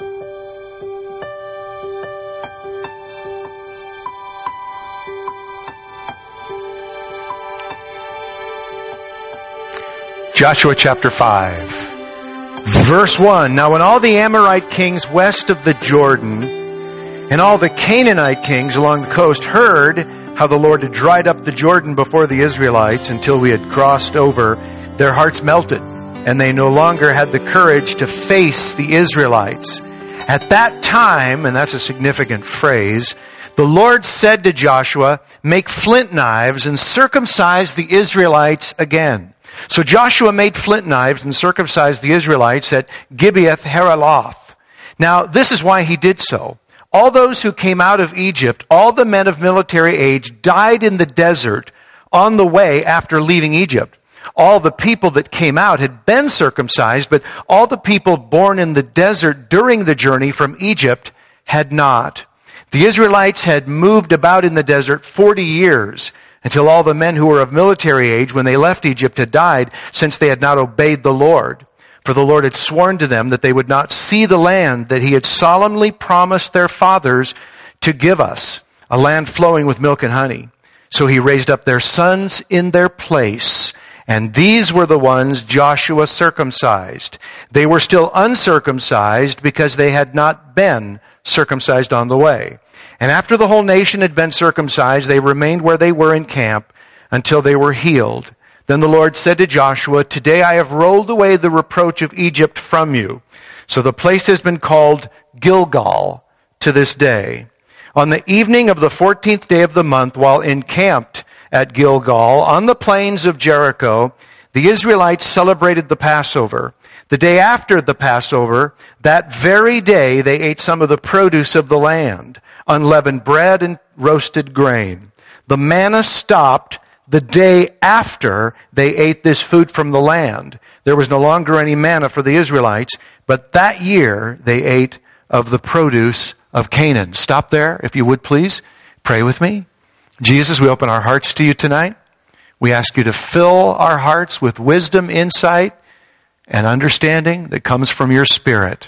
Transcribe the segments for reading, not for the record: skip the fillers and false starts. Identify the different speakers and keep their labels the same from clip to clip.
Speaker 1: Joshua chapter 5, verse 1. Now when all the Amorite kings west of the Jordan and all the Canaanite kings along the coast heard how the Lord had dried up the Jordan before the Israelites until we had crossed over, their hearts melted, and they no longer had the courage to face the Israelites. At that time, and that's a significant phrase, the Lord said to Joshua, "Make flint knives and circumcise the Israelites again." So Joshua made flint knives and circumcised the Israelites at Gibeath Haraloth. Now, this is why he did so. All those who came out of Egypt, all the men of military age, died in the desert on the way after leaving Egypt. All the people that came out had been circumcised, but all the people born in the desert during the journey from Egypt had not. The Israelites had moved about in the desert 40 years, until all the men who were of military age when they left Egypt had died, since they had not obeyed the Lord. For the Lord had sworn to them that they would not see the land that he had solemnly promised their fathers to give us, a land flowing with milk and honey. So he raised up their sons in their place, and these were the ones Joshua circumcised. They were still uncircumcised because they had not been circumcised on the way. And after the whole nation had been circumcised, they remained where they were in camp until they were healed. Then the Lord said to Joshua, "Today I have rolled away the reproach of Egypt from you." So the place has been called Gilgal to this day. On the evening of the 14th day of the month, while encamped at Gilgal on the plains of Jericho, the Israelites celebrated the Passover. The day after the Passover, that very day they ate some of the produce of the land, unleavened bread and roasted grain. The manna stopped the day after they ate this food from the land. There was no longer any manna for the Israelites, but that year they ate of the produce of Canaan. Stop there, if you would please. Pray with me. Jesus, we open our hearts to you tonight. We ask you to fill our hearts with wisdom, insight, and understanding that comes from your Spirit.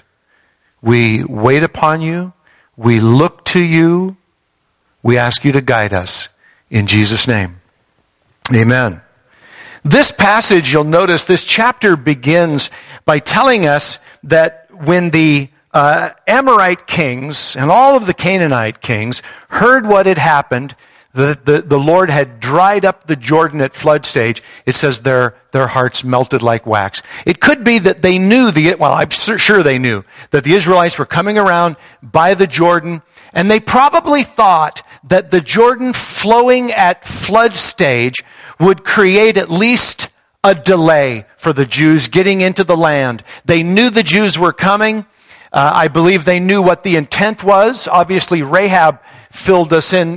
Speaker 1: We wait upon you. We look to you. We ask you to guide us. In Jesus' name. Amen. This passage, you'll notice, this chapter begins by telling us that when the Amorite kings and all of the Canaanite kings heard what had happened, the Lord had dried up the Jordan at flood stage. It says their hearts melted like wax. It could be that they knew I'm sure they knew that the Israelites were coming around by the Jordan, and they probably thought that the Jordan flowing at flood stage would create at least a delay for the Jews getting into the land. They knew the Jews were coming. I believe they knew what the intent was. Obviously, Rahab filled us in,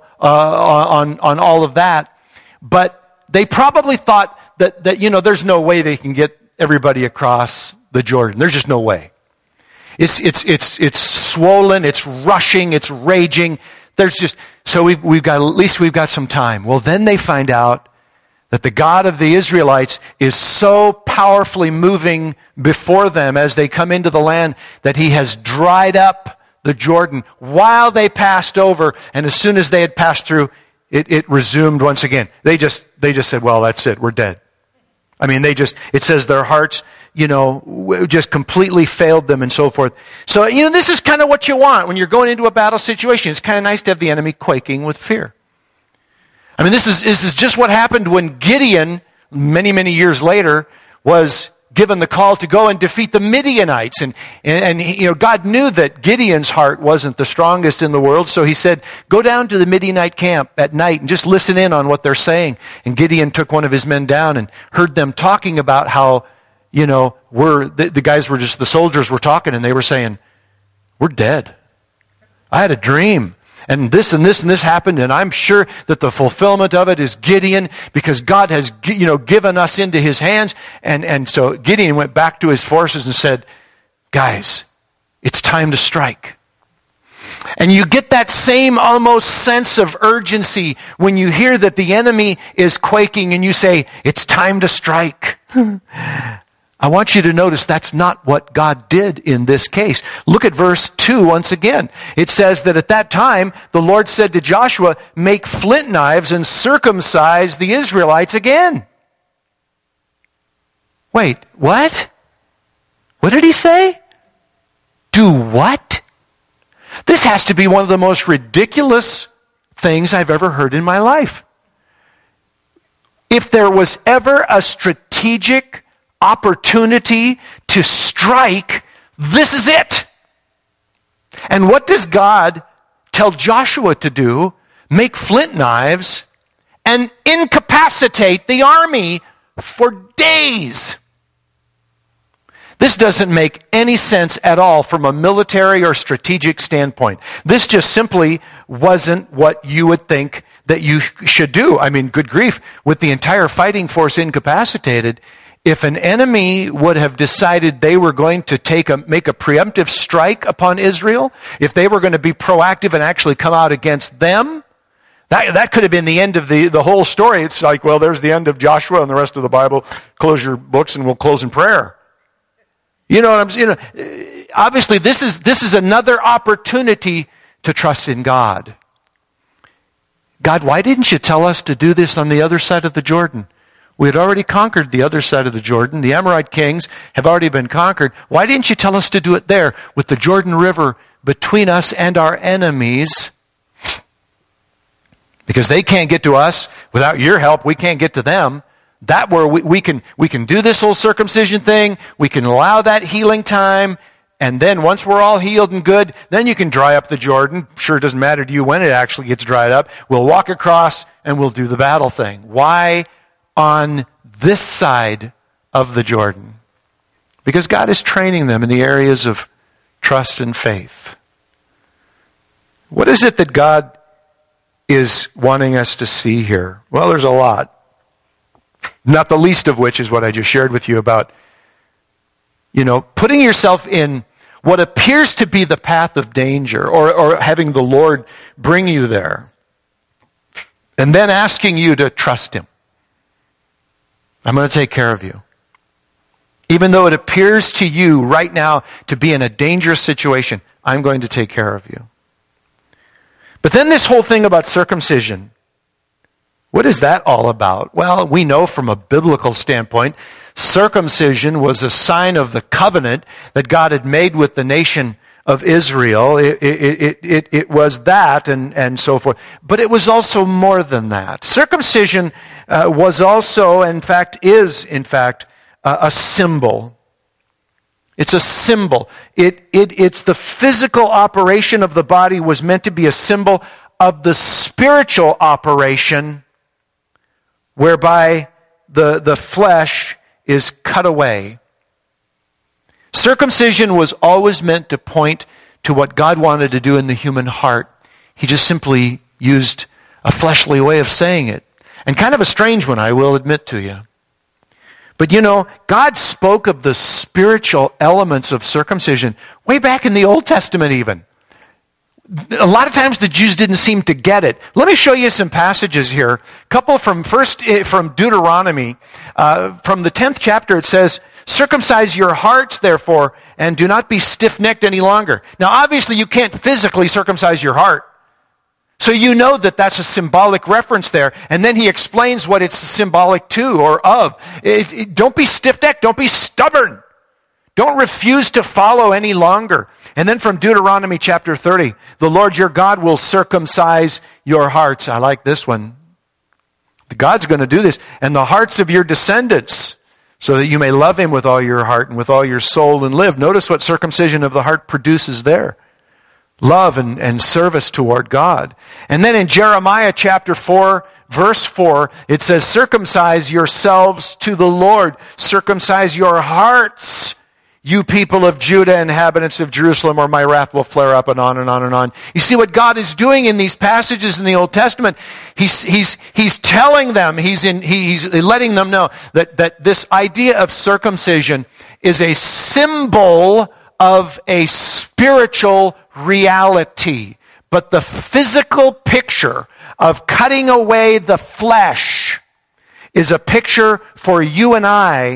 Speaker 1: on all of that. But they probably thought that there's no way they can get everybody across the Jordan. There's just no way. It's swollen, it's rushing, it's raging. So we've got some time. Well, then they find out that the God of the Israelites is so powerfully moving before them as they come into the land that he has dried up the Jordan while they passed over, and as soon as they had passed through, it resumed once again. They just said, well, that's it, we're dead. I mean, it says their hearts, just completely failed them and so forth. So, this is kind of what you want when you're going into a battle situation. It's kind of nice to have the enemy quaking with fear. I mean, this is just what happened when Gideon, many, many years later, was given the call to go and defeat the Midianites. And God knew that Gideon's heart wasn't the strongest in the world, so he said, go down to the Midianite camp at night and just listen in on what they're saying. And Gideon took one of his men down and heard them talking about how, the soldiers were talking, and they were saying, we're dead. I had a dream. And this and this and this happened, and I'm sure that the fulfillment of it is Gideon, because God has, given us into his hands. And so Gideon went back to his forces and said, guys, it's time to strike. And you get that same almost sense of urgency when you hear that the enemy is quaking and you say, it's time to strike. I want you to notice that's not what God did in this case. Look at verse 2 once again. It says that at that time, the Lord said to Joshua, make flint knives and circumcise the Israelites again. Wait, what? What did he say? Do what? This has to be one of the most ridiculous things I've ever heard in my life. If there was ever a strategic opportunity to strike, this is it. And what does God tell Joshua to do? Make flint knives and incapacitate the army for days. This doesn't make any sense at all from a military or strategic standpoint. This just simply wasn't what you would think that you should do. I mean, good grief, with the entire fighting force incapacitated, if an enemy would have decided they were going to make a preemptive strike upon Israel, if they were going to be proactive and actually come out against them, that could have been the end of the whole story. It's like, well, there's the end of Joshua and the rest of the Bible. Close your books and we'll close in prayer. You know what I'm saying? Obviously, this is another opportunity to trust in God. God, why didn't you tell us to do this on the other side of the Jordan? We had already conquered the other side of the Jordan. The Amorite kings have already been conquered. Why didn't you tell us to do it there with the Jordan River between us and our enemies? Because they can't get to us without your help. We can't get to them. That where we can do this whole circumcision thing. We can allow that healing time. And then once we're all healed and good, then you can dry up the Jordan. Sure, it doesn't matter to you when it actually gets dried up. We'll walk across and we'll do the battle thing. Why on this side of the Jordan? Because God is training them in the areas of trust and faith. What is it that God is wanting us to see here? Well, there's a lot. Not the least of which is what I just shared with you about, putting yourself in what appears to be the path of danger or having the Lord bring you there. And then asking you to trust Him. I'm going to take care of you. Even though it appears to you right now to be in a dangerous situation, I'm going to take care of you. But then this whole thing about circumcision, what is that all about? Well, we know from a biblical standpoint, circumcision was a sign of the covenant that God had made with the nation of Israel. It was that and so forth. But it was also more than that. Circumcision was also, is a symbol. It's a symbol. It's the physical operation of the body was meant to be a symbol of the spiritual operation whereby the flesh is cut away. Circumcision was always meant to point to what God wanted to do in the human heart. He just simply used a fleshly way of saying it. And kind of a strange one, I will admit to you. But God spoke of the spiritual elements of circumcision way back in the Old Testament even. A lot of times the Jews didn't seem to get it. Let me show you some passages here. A couple from Deuteronomy. From the 10th chapter it says, circumcise your hearts therefore, and do not be stiff-necked any longer. Now obviously you can't physically circumcise your heart. So you know that that's a symbolic reference there. And then he explains what it's symbolic to or of. Don't be stiff-necked, don't be stubborn. Don't refuse to follow any longer. And then from Deuteronomy chapter 30, the Lord your God will circumcise your hearts. I like this one. God's going to do this. And the hearts of your descendants, so that you may love Him with all your heart and with all your soul and live. Notice what circumcision of the heart produces there. Love and service toward God. And then in Jeremiah chapter 4, verse 4, it says, circumcise yourselves to the Lord. Circumcise your hearts, you people of Judah, inhabitants of Jerusalem, or my wrath will flare up, and on and on and on. You see what God is doing in these passages in the Old Testament? He's telling them, he's letting them know that this idea of circumcision is a symbol of a spiritual reality. But the physical picture of cutting away the flesh is a picture for you and I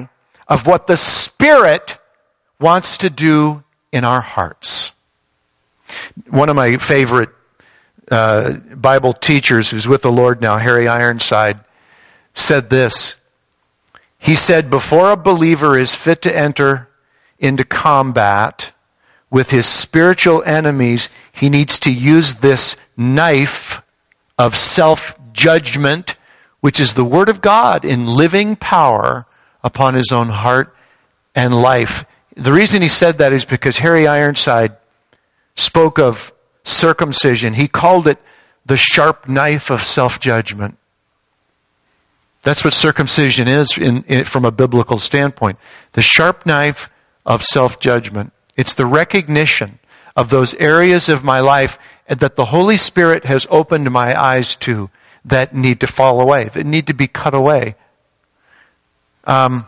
Speaker 1: of what the Spirit wants to do in our hearts. One of my favorite Bible teachers who's with the Lord now, Harry Ironside, said this. He said, before a believer is fit to enter into combat with his spiritual enemies, he needs to use this knife of self-judgment, which is the Word of God in living power upon his own heart and life. The reason he said that is because Harry Ironside spoke of circumcision. He called it the sharp knife of self-judgment. That's what circumcision is from a biblical standpoint. The sharp knife of self-judgment. It's the recognition of those areas of my life that the Holy Spirit has opened my eyes to that need to fall away, that need to be cut away. The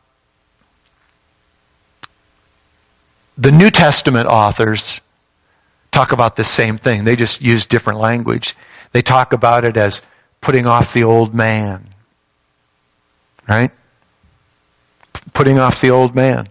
Speaker 1: New Testament authors talk about the same thing. They just use different language. They talk about it as putting off the old man. Right? Putting off the old man.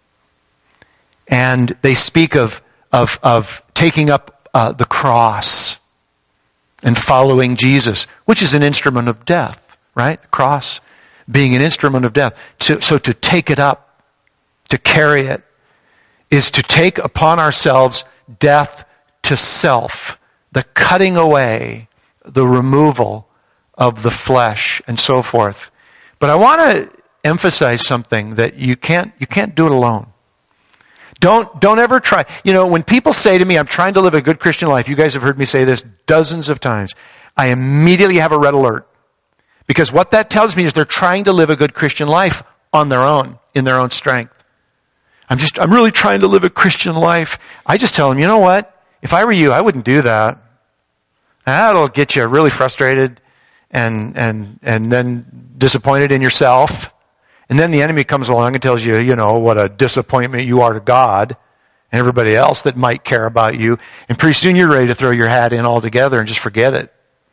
Speaker 1: And they speak of taking up the cross and following Jesus, which is an instrument of death, right? The cross being an instrument of death. So to take it up, to carry it, is to take upon ourselves death to self, the cutting away, the removal of the flesh, and so forth. But I want to emphasize something that you can't do it alone. Don't ever try. When people say to me, I'm trying to live a good Christian life, you guys have heard me say this dozens of times, I immediately have a red alert. Because what that tells me is they're trying to live a good Christian life on their own, in their own strength. I'm really trying to live a Christian life. I just tell them, you know what? If I were you, I wouldn't do that. That'll get you really frustrated and then disappointed in yourself. And then the enemy comes along and tells you, what a disappointment you are to God and everybody else that might care about you. And pretty soon you're ready to throw your hat in altogether and just forget it.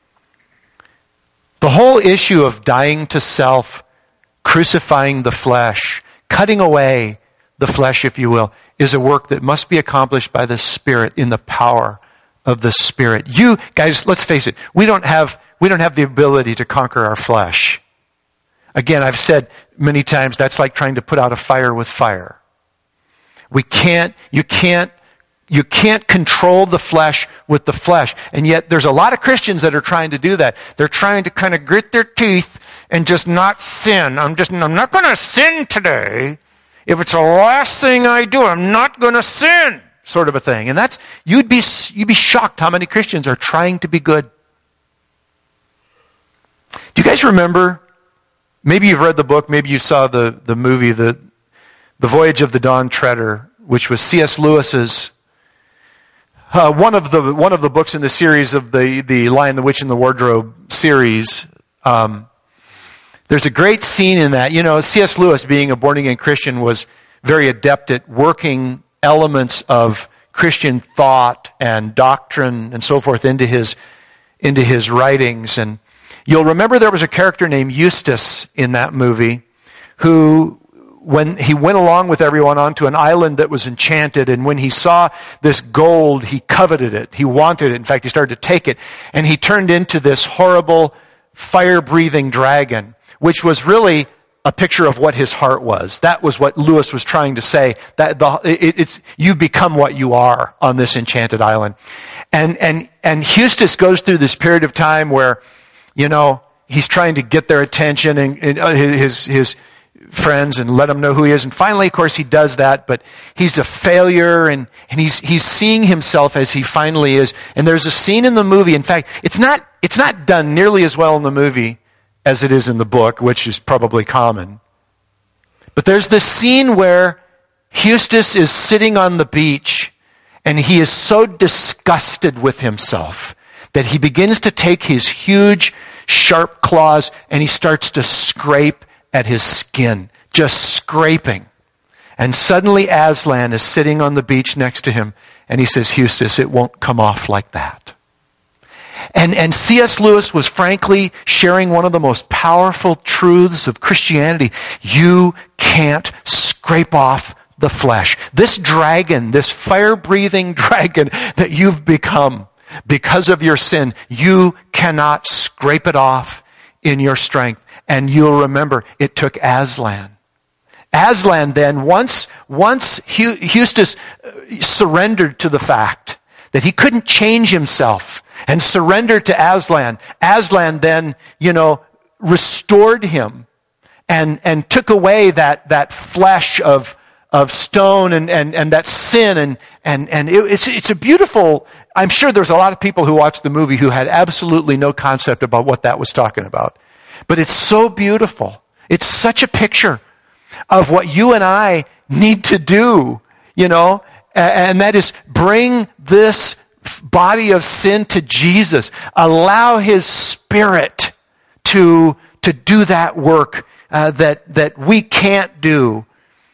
Speaker 1: The whole issue of dying to self, crucifying the flesh, cutting away the flesh, if you will, is a work that must be accomplished by the Spirit in the power of the Spirit. You guys, let's face it, we don't have the ability to conquer our flesh. Again, I've said many times that's like trying to put out a fire with fire. You can't control the flesh with the flesh. And yet there's a lot of Christians that are trying to do that. They're trying to kind of grit their teeth and just not sin. I'm not going to sin today. If it's the last thing I do, I'm not going to sin. Sort of a thing. And you'd be shocked how many Christians are trying to be good. Do you guys remember? Maybe you've read the book, maybe you saw the movie, the Voyage of the Dawn Treader, which was C.S. Lewis's one of the books in the series of the Lion, the Witch, and the Wardrobe series. There's a great scene in that. C.S. Lewis, being a born-again Christian, was very adept at working elements of Christian thought and doctrine and so forth into his writings. And you'll remember there was a character named Eustace in that movie who, when he went along with everyone onto an island that was enchanted, and when he saw this gold, he coveted it. He wanted it. In fact, he started to take it. And he turned into this horrible, fire-breathing dragon, which was really a picture of what his heart was. That was what Lewis was trying to say. It's you become what you are on this enchanted island. And Eustace goes through this period of time where, he's trying to get their attention and his friends and let them know who he is. And finally, of course, he does that, but he's a failure and he's seeing himself as he finally is. And there's a scene in the movie. In fact, it's not done nearly as well in the movie as it is in the book, which is probably common. But there's this scene where Eustace is sitting on the beach and he is so disgusted with himself that he begins to take his huge, sharp claws and he starts to scrape at his skin, just scraping. And suddenly Aslan is sitting on the beach next to him and he says, Eustace, it won't come off like that. And C.S. Lewis was frankly sharing one of the most powerful truths of Christianity. You can't scrape off the flesh. This dragon, this fire-breathing dragon that you've become because of your sin, you cannot scrape it off in your strength. And you'll remember, it took Aslan. Aslan then, once Eustace surrendered to the fact that he couldn't change himself and surrendered to Aslan, Aslan then, restored him and took away that flesh of stone and that sin and it's a beautiful. I'm sure there's a lot of people who watched the movie who had absolutely no concept about what that was talking about. But it's so beautiful. It's such a picture of what you and I need to do, and that is bring this body of sin to Jesus. Allow His Spirit to do that work that we can't do.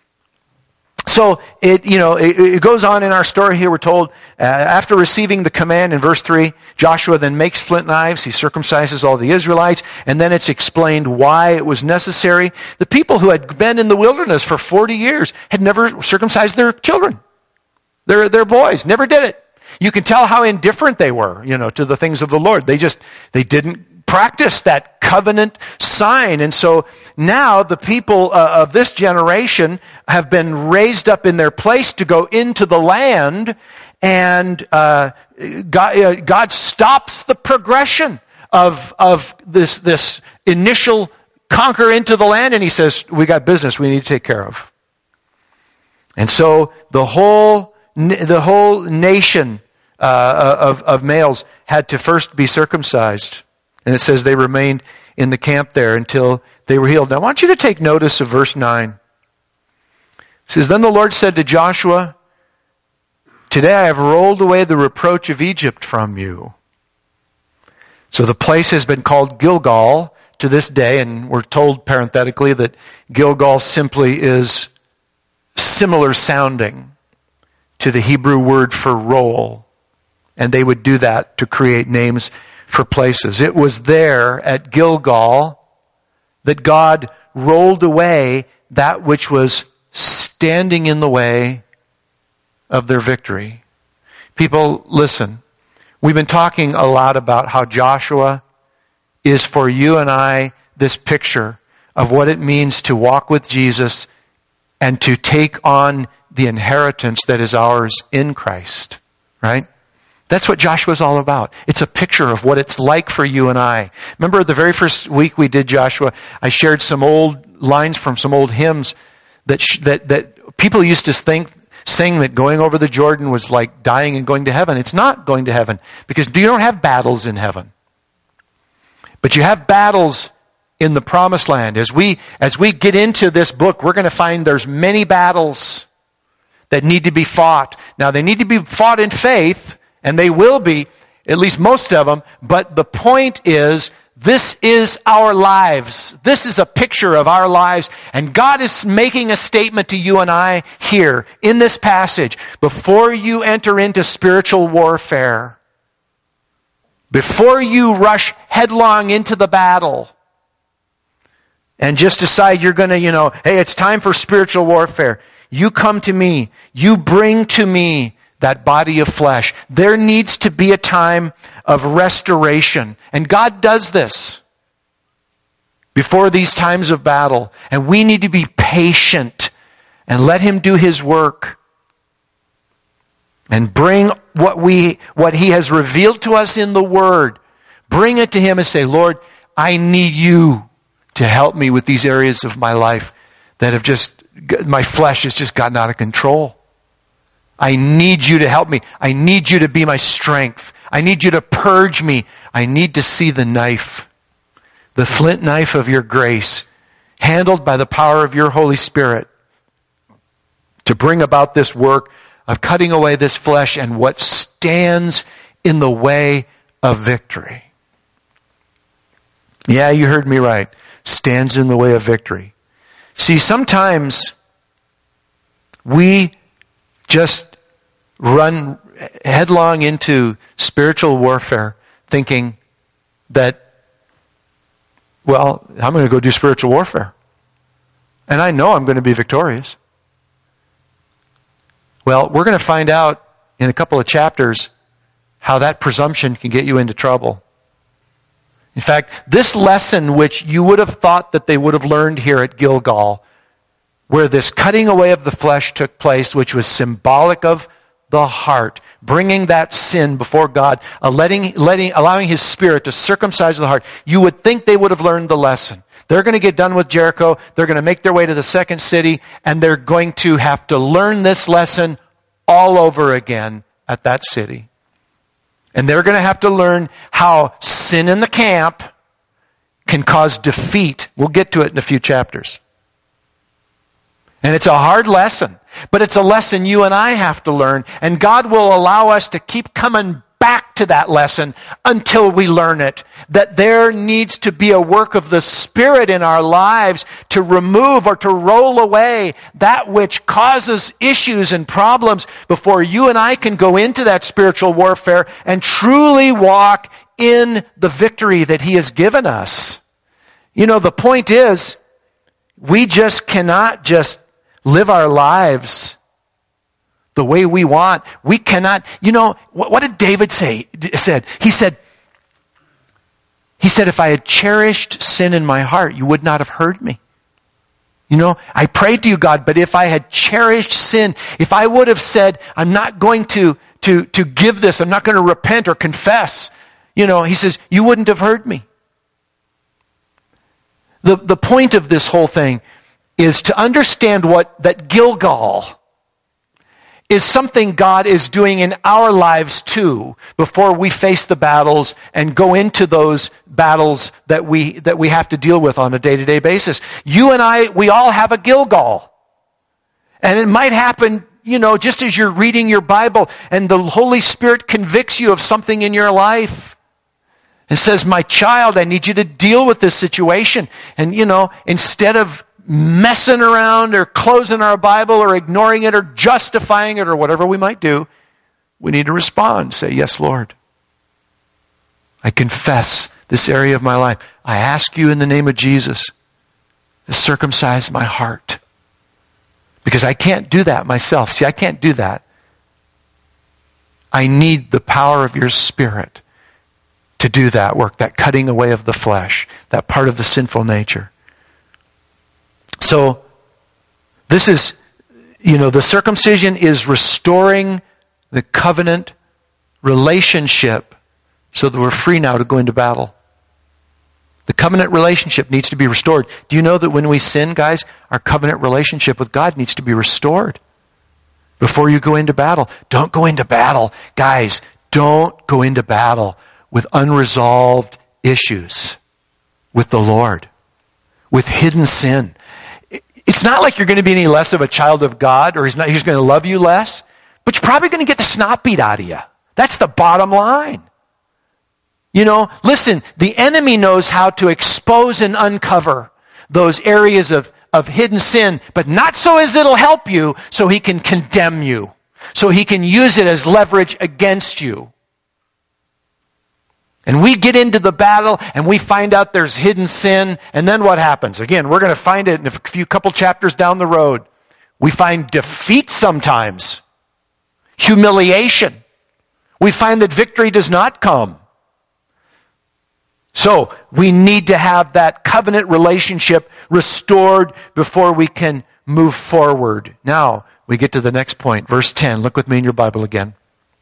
Speaker 1: So it goes on in our story here. We're told after receiving the command in verse 3, Joshua then makes flint knives. He circumcises all the Israelites, and then it's explained why it was necessary. The people who had been in the wilderness for 40 years had never circumcised their children. Their boys never did it. You can tell how indifferent they were, to the things of the Lord. They didn't practice that covenant sign. And so now the people of this generation have been raised up in their place to go into the land, and God stops the progression of this initial conquer into the land, and He says, we got business we need to take care of. And so the whole nation of males had to first be circumcised. And it says they remained in the camp there until they were healed. Now I want you to take notice of verse 9. It says, Then the Lord said to Joshua, Today I have rolled away the reproach of Egypt from you. So the place has been called Gilgal to this day, and we're told parenthetically that Gilgal simply is similar sounding to the Hebrew word for roll. And they would do that to create names for places. It was there at Gilgal that God rolled away that which was standing in the way of their victory. People, listen. We've been talking a lot about how Joshua is for you and I this picture of what it means to walk with Jesus and to take on the inheritance that is ours in Christ. Right? That's what Joshua's all about. It's a picture of what it's like for you and I. Remember the very first week we did Joshua, I shared some old lines from some old hymns that people used to sing that going over the Jordan was like dying and going to heaven. It's not going to heaven, because you don't have battles in heaven. But you have battles in the promised land. As we get into this book, we're going to find there's many battles that need to be fought. Now they need to be fought in faith, and they will be, at least most of them, but the point is, this is our lives. This is a picture of our lives, and God is making a statement to you and I here in this passage. Before you enter into spiritual warfare, before you rush headlong into the battle, and just decide you're going to, hey, it's time for spiritual warfare. You come to me. You bring to me that body of flesh. There needs to be a time of restoration. And God does this before these times of battle. And we need to be patient and let Him do His work. And bring what He has revealed to us in the Word. Bring it to Him and say, Lord, I need You to help me with these areas of my life that my flesh has just gotten out of control. I need You to help me. I need You to be my strength. I need You to purge me. I need to see the knife, the flint knife of Your grace, handled by the power of Your Holy Spirit to bring about this work of cutting away this flesh and what stands in the way of victory. Yeah, you heard me right. Stands in the way of victory. See, sometimes we just run headlong into spiritual warfare thinking that, well, I'm going to go do spiritual warfare. And I know I'm going to be victorious. Well, we're going to find out in a couple of chapters how that presumption can get you into trouble. In fact, this lesson, which you would have thought that they would have learned here at Gilgal, where this cutting away of the flesh took place, which was symbolic of the heart, bringing that sin before God, allowing His Spirit to circumcise the heart, you would think they would have learned the lesson. They're going to get done with Jericho, they're going to make their way to the second city, and they're going to have to learn this lesson all over again at that city. And they're going to have to learn how sin in the camp can cause defeat. We'll get to it in a few chapters. And it's a hard lesson, but it's a lesson you and I have to learn. And God will allow us to keep coming back to that lesson until we learn it. That there needs to be a work of the Spirit in our lives to remove or to roll away that which causes issues and problems before you and I can go into that spiritual warfare and truly walk in the victory that He has given us. You know, the point is, we just cannot just live our lives the way we want. We cannot, you know, what did David say? He said, if I had cherished sin in my heart, you would not have heard me. You know, I prayed to you, God, but if I had cherished sin, if I would have said, I'm not going to give this, I'm not going to repent or confess, you know, he says, you wouldn't have heard me. The point of this whole thing is to understand that Gilgal is something God is doing in our lives too before we face the battles and go into those battles that we have to deal with on a day-to-day basis. You and I, we all have a Gilgal. And it might happen, you know, just as you're reading your Bible and the Holy Spirit convicts you of something in your life. It says, my child, I need you to deal with this situation. And, you know, instead of messing around or closing our Bible or ignoring it or justifying it or whatever we might do, we need to respond. Say, yes, Lord. I confess this area of my life. I ask you in the name of Jesus to circumcise my heart. Because I can't do that myself. See, I can't do that. I need the power of your Spirit to do that work, that cutting away of the flesh, that part of the sinful nature. So, this is, you know, the circumcision is restoring the covenant relationship so that we're free now to go into battle. The covenant relationship needs to be restored. Do you know that when we sin, guys, our covenant relationship with God needs to be restored before you go into battle? Don't go into battle. Guys, don't go into battle with unresolved issues with the Lord, with hidden sin. It's not like you're going to be any less of a child of God, or He's going to love you less, but you're probably going to get the snot beat out of you. That's the bottom line. You know, listen, the enemy knows how to expose and uncover those areas of hidden sin, but not so as it'll help you, so he can condemn you, so he can use it as leverage against you. And we get into the battle and we find out there's hidden sin, and then what happens? Again, we're going to find it in a couple chapters down the road. We find defeat sometimes, humiliation. We find that victory does not come. So, we need to have that covenant relationship restored before we can move forward. Now, we get to the next point, verse 10. Look with me in your Bible again.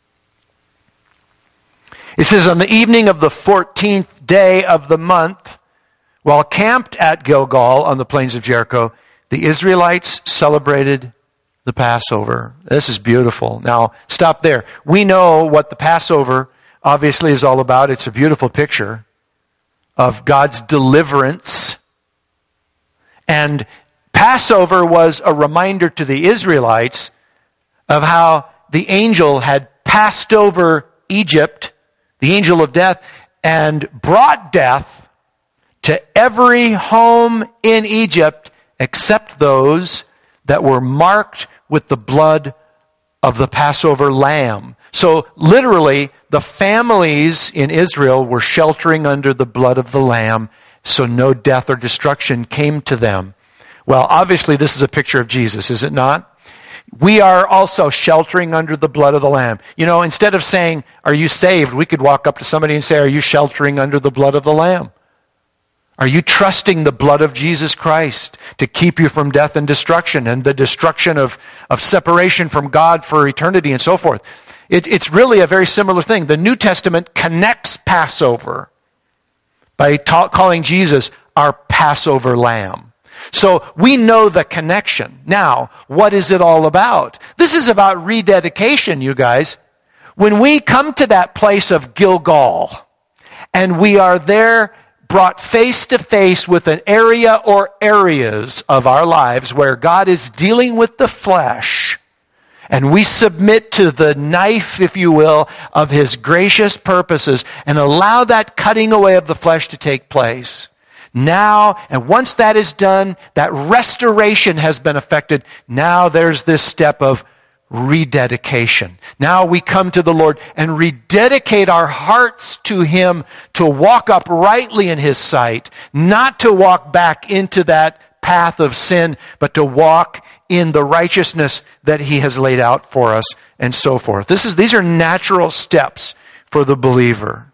Speaker 1: It says, on the evening of the 14th day of the month, while camped at Gilgal on the plains of Jericho, the Israelites celebrated the Passover. This is beautiful. Now, stop there. We know what the Passover obviously is all about. It's a beautiful picture of God's deliverance. And Passover was a reminder to the Israelites of how the angel had passed over Egypt, the angel of death, and brought death to every home in Egypt except those that were marked with the blood of the Passover lamb. So literally, the families in Israel were sheltering under the blood of the Lamb, so no death or destruction came to them. Well, obviously this is a picture of Jesus, is it not? We are also sheltering under the blood of the Lamb. You know, instead of saying, are you saved? We could walk up to somebody and say, are you sheltering under the blood of the Lamb? Are you trusting the blood of Jesus Christ to keep you from death and destruction and the destruction of separation from God for eternity and so forth? It's really a very similar thing. The New Testament connects Passover by calling Jesus our Passover Lamb. So we know the connection. Now, what is it all about? This is about rededication, you guys. When we come to that place of Gilgal, and we are there brought face to face with an area or areas of our lives where God is dealing with the flesh, and we submit to the knife, if you will, of His gracious purposes and allow that cutting away of the flesh to take place. Now, and once that is done, that restoration has been effected. Now there's this step of rededication. Now we come to the Lord and rededicate our hearts to Him to walk uprightly in His sight, not to walk back into that path of sin, but to walk in the righteousness that He has laid out for us, and so forth. These are natural steps for the believer.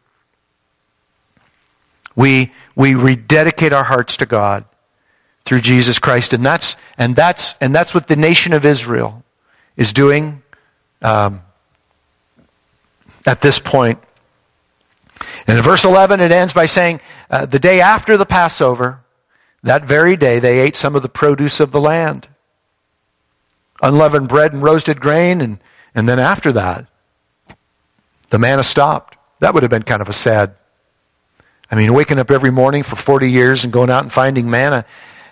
Speaker 1: We rededicate our hearts to God through Jesus Christ, and that's what the nation of Israel is doing at this point. And in verse 11, it ends by saying, the day after the Passover, that very day, they ate some of the produce of the land. Unleavened bread and roasted grain, and then after that, the manna stopped. That would have been kind of a sad. I mean, waking up every morning for 40 years and going out and finding manna,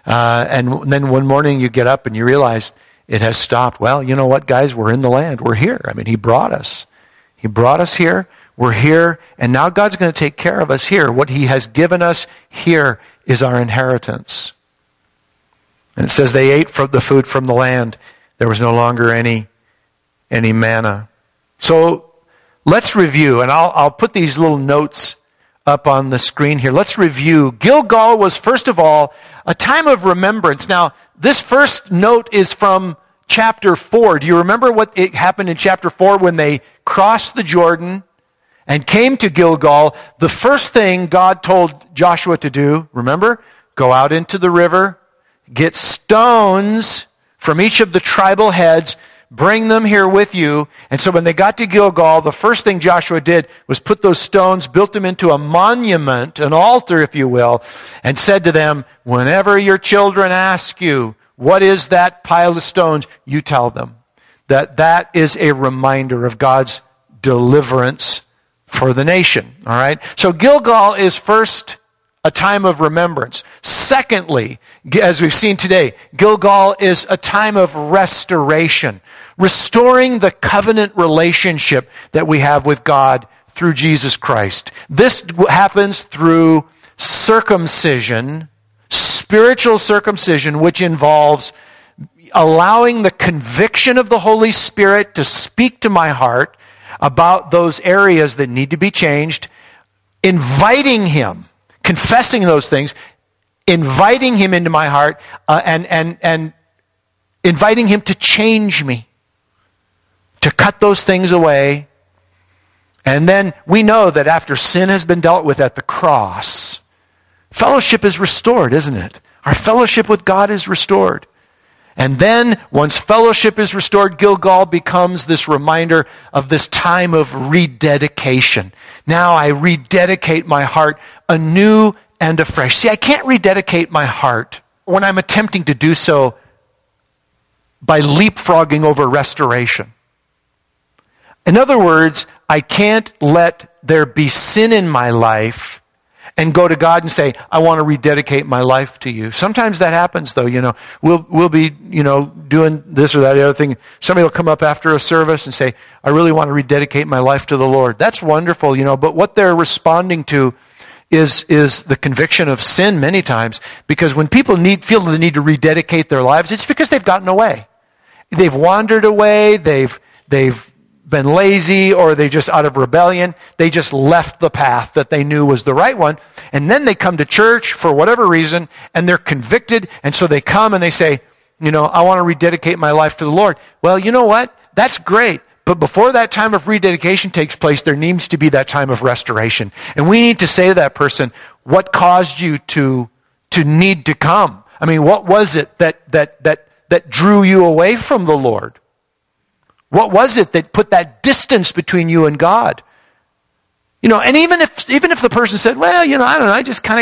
Speaker 1: and then one morning you get up and you realize it has stopped. Well, you know what, guys? We're in the land. We're here. I mean, He brought us. He brought us here. We're here, and now God's going to take care of us here. What He has given us here is our inheritance. And it says they ate from the food from the land. There was no longer any manna. So let's review, and I'll put these little notes up on the screen here. Let's review. Gilgal was, first of all, a time of remembrance. Now, this first note is from chapter 4. Do you remember what happened in chapter 4 when they crossed the Jordan and came to Gilgal? The first thing God told Joshua to do, remember? Go out into the river, get stones from each of the tribal heads, bring them here with you. And so when they got to Gilgal, the first thing Joshua did was put those stones, built them into a monument, an altar, if you will, and said to them, whenever your children ask you, what is that pile of stones? You tell them that is a reminder of God's deliverance for the nation. All right? So Gilgal is first a time of remembrance. Secondly, as we've seen today, Gilgal is a time of restoration, restoring the covenant relationship that we have with God through Jesus Christ. This happens through circumcision, spiritual circumcision, which involves allowing the conviction of the Holy Spirit to speak to my heart about those areas that need to be changed, inviting Him, confessing those things, inviting Him into my heart, and inviting Him to change me, to cut those things away. And then we know that after sin has been dealt with at the cross, fellowship is restored, isn't it? Our fellowship with God is restored. And then, once fellowship is restored, Gilgal becomes this reminder of this time of rededication. Now I rededicate my heart anew and afresh. See, I can't rededicate my heart when I'm attempting to do so by leapfrogging over restoration. In other words, I can't let there be sin in my life and go to God and say, I want to rededicate my life to you. Sometimes that happens, though. We'll be, doing this or that other thing. Somebody will come up after a service and say, I really want to rededicate my life to the Lord. That's wonderful, but what they're responding to is the conviction of sin many times. Because when people feel the need to rededicate their lives, it's because they've gotten away. They've wandered away. They've been lazy or they just out of rebellion, they just left the path that they knew was the right one. And then they come to church for whatever reason and they're convicted. And so they come and they say, I want to rededicate my life to the Lord. Well, you know what? That's great. But before that time of rededication takes place, there needs to be that time of restoration. And we need to say to that person, what caused you to need to come? I mean, what was it that drew you away from the Lord? What was it that put that distance between you and God? And even if the person said, well, I don't know, I just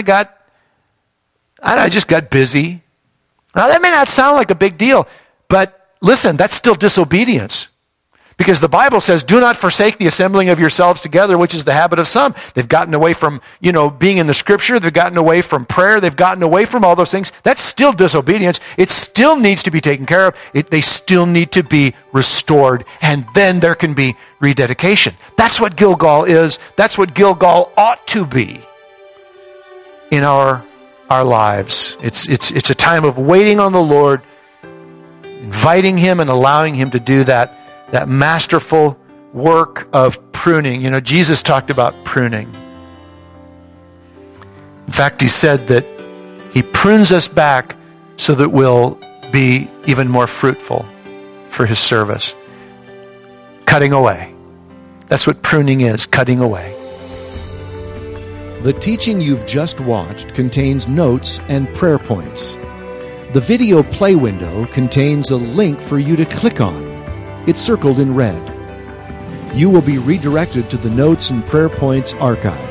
Speaker 1: got busy. Now that may not sound like a big deal, but listen, that's still disobedience. Because the Bible says, do not forsake the assembling of yourselves together, which is the habit of some. They've gotten away from, being in the Scripture. They've gotten away from prayer. They've gotten away from all those things. That's still disobedience. It still needs to be taken care of. They still need to be restored. And then there can be rededication. That's what Gilgal is. That's what Gilgal ought to be in our lives. It's a time of waiting on the Lord, inviting Him and allowing Him to do that masterful work of pruning. Jesus talked about pruning. In fact, He said that He prunes us back so that we'll be even more fruitful for His service. Cutting away. That's what pruning is, cutting away.
Speaker 2: The teaching you've just watched contains notes and prayer points. The video play window contains a link for you to click on. It's circled in red. You will be redirected to the Notes and Prayer Points archive.